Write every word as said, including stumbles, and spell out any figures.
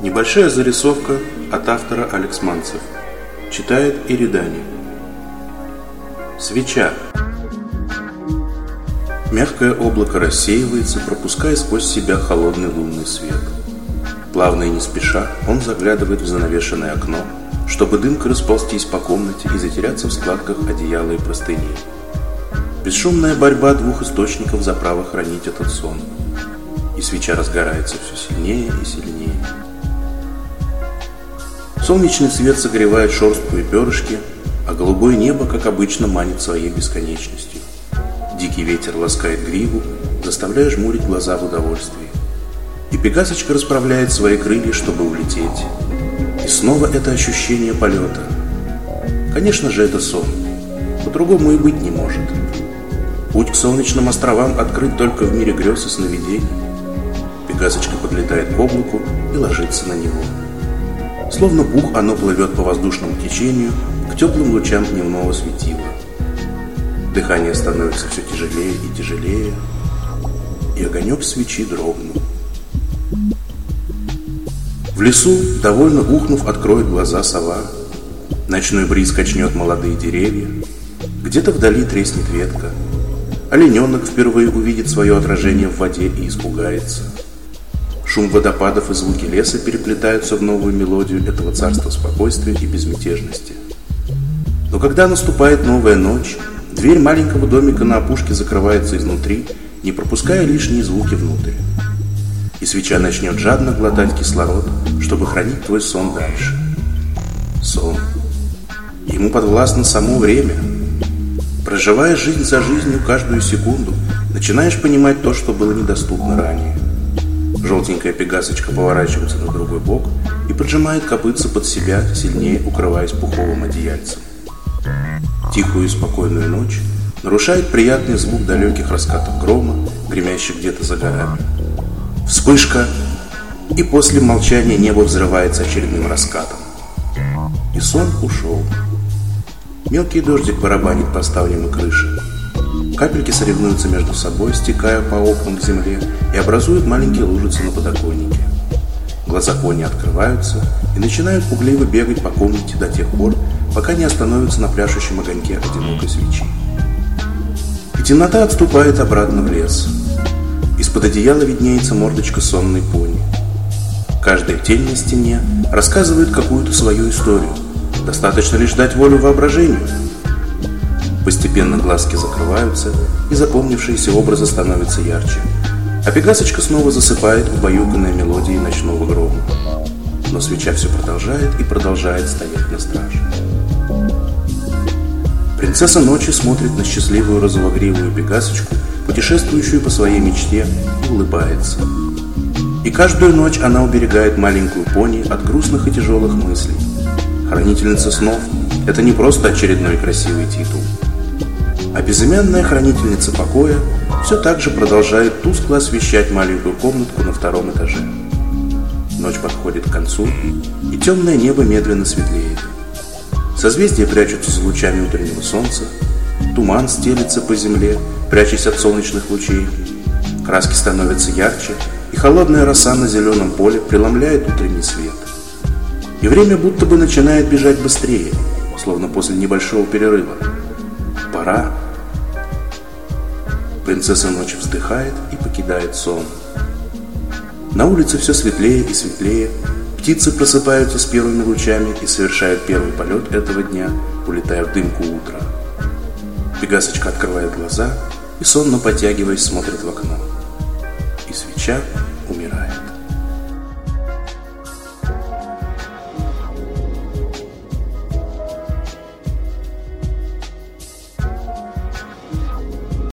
Небольшая зарисовка от автора Алекс Манцев. Читает Иридани. Свеча. Мягкое облако рассеивается, пропуская сквозь себя холодный лунный свет. Плавно и не спеша он заглядывает в занавешенное окно, чтобы дымкой расползтись по комнате и затеряться в складках одеяла и простыней. Бесшумная борьба двух источников за право хранить этот сон. И свеча разгорается все сильнее и сильнее. Солнечный свет согревает шерстку и перышки, а голубое небо, как обычно, манит своей бесконечностью. Дикий ветер ласкает гриву, заставляя жмурить глаза в удовольствии. И пегасочка расправляет свои крылья, чтобы улететь. И снова это ощущение полета. Конечно же, это сон. По-другому и быть не может. Путь к солнечным островам открыт только в мире грез и сновидений. Пегасочка подлетает к облаку и ложится на него. Словно пух, оно плывет по воздушному течению к теплым лучам дневного светила. Дыхание становится все тяжелее и тяжелее, и огонек свечи дрогнул. В лесу, довольно ухнув, откроет глаза сова. Ночной бриз качнет молодые деревья. Где-то вдали треснет ветка. Олененок впервые увидит свое отражение в воде и испугается. Шум водопадов и звуки леса переплетаются в новую мелодию этого царства спокойствия и безмятежности. Но когда наступает новая ночь, дверь маленького домика на опушке закрывается изнутри, не пропуская лишние звуки внутрь. И свеча начнет жадно глотать кислород, чтобы хранить твой сон дальше. Сон. Ему подвластно само время. Проживая жизнь за жизнью каждую секунду, начинаешь понимать то, что было недоступно ранее. Желтенькая пегасочка поворачивается на другой бок и поджимает копытца под себя, сильнее укрываясь пуховым одеяльцем. Тихую и спокойную ночь нарушает приятный звук далеких раскатов грома, гремящих где-то за горами. Вспышка, и после молчания небо взрывается очередным раскатом. И сон ушел. Мелкий дождик барабанит по ставням и крыше. Капельки соревнуются между собой, стекая по окнам к земле и образуют маленькие лужицы на подоконнике. Глаза кони открываются и начинают пугливо бегать по комнате до тех пор, пока не остановятся на пляшущем огоньке одинокой свечи. И темнота отступает обратно в лес. Из-под одеяла виднеется мордочка сонной пони. Каждая тень на стене рассказывает какую-то свою историю. Достаточно лишь дать волю воображению. Постепенно глазки закрываются, и запомнившиеся образы становятся ярче. А пегасочка снова засыпает убаюканной мелодией ночного грома. Но свеча все продолжает и продолжает стоять на страже. Принцесса ночи смотрит на счастливую розовогривую пегасочку, путешествующую по своей мечте, и улыбается. И каждую ночь она уберегает маленькую пони от грустных и тяжелых мыслей. Хранительница снов – это не просто очередной красивый титул. А безымянная хранительница покоя все так же продолжает тускло освещать маленькую комнатку на втором этаже. Ночь подходит к концу, и темное небо медленно светлеет. Созвездия прячутся за лучами утреннего солнца, туман стелется по земле, прячась от солнечных лучей. Краски становятся ярче, и холодная роса на зеленом поле преломляет утренний свет. И время будто бы начинает бежать быстрее, словно после небольшого перерыва. Пора. Принцесса ночи вздыхает и покидает сон. На улице все светлее и светлее. Птицы просыпаются с первыми лучами и совершают первый полет этого дня, улетая в дымку утра. Пегасочка открывает глаза и, сонно потягиваясь, смотрит в окно. И свеча